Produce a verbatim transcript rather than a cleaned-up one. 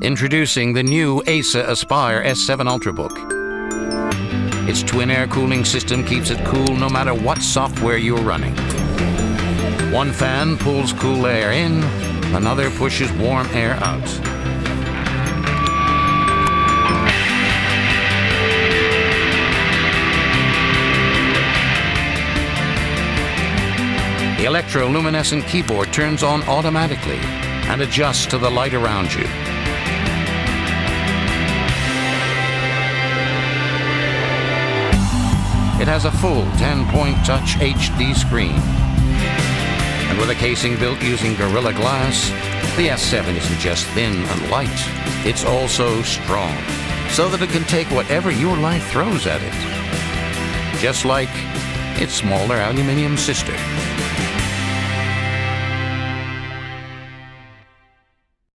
Introducing the new ASA Aspire S seven Ultrabook. Its twin air cooling system keeps it cool no matter what software you're running. One fan pulls cool air in, another pushes warm air out. The electroluminescent keyboard turns on automatically and adjusts to the light around you. It has a full ten-point touch H D screen. And with a casing built using Gorilla Glass, the S seven isn't just thin and light, it's also strong, so that it can take whatever your life throws at it. Just like its smaller aluminum sister.